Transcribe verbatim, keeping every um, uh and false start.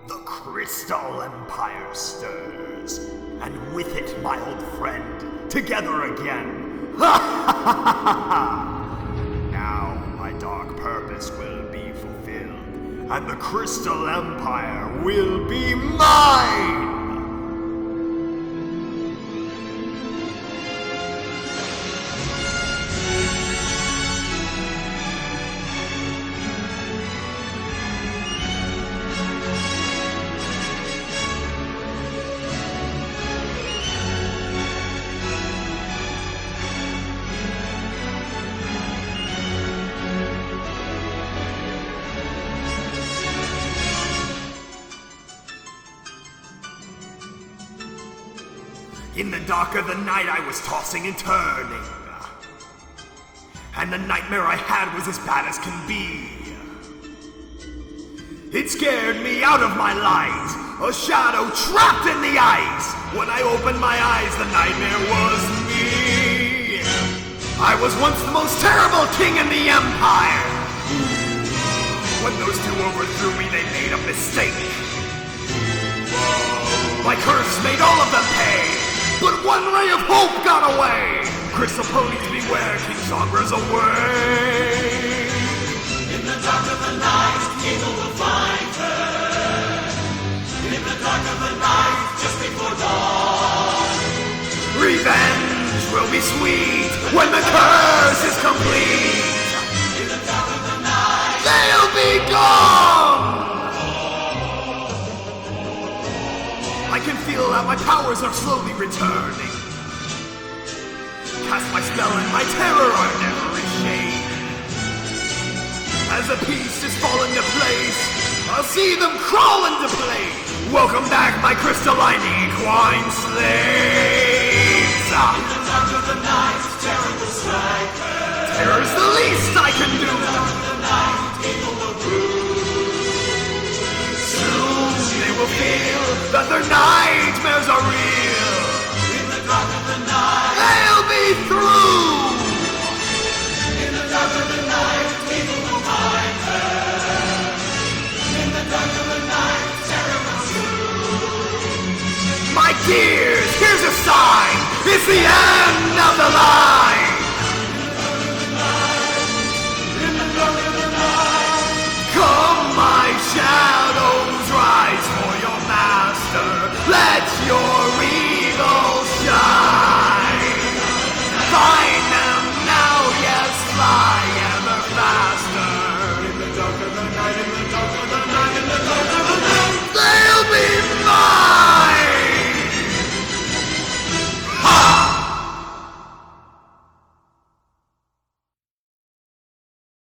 The Crystal Empire stirs, and with it my old friend, together again. Ha ha ha ha ha! Now my dark purpose will be fulfilled, and the Crystal Empire will be mine! In the dark of the night I was tossing and turning, and the nightmare I had was as bad as can be. It scared me out of my light, a shadow trapped in the ice. When I opened my eyes, the nightmare was me. I was once the most terrible king in the Empire. When those two overthrew me, they made a mistake. My curse made all of them pay. But one ray of hope got away! Crystal ponies beware, King Zonra's away! In the dark of the night, evil will find her. In the dark of the night, just before dawn. Revenge will be sweet when the curse is complete! In the dark of the night, they'll be gone! I can feel that my powers are slowly returning. Cast my spell and my terror are never ashamed. As the pieces fall into place, I'll see them crawl into place. Welcome back, my crystalline equine slaves. In the dark of the night, terror will strike her. Terror's the least I can do. In the dark of the night, evil will rule. They will feel that their nightmares are real. In the dark of the night, they'll be through. In the dark of the night, evil will find her. In the dark of the night, terror will rule. My dears, here's a sign. It's the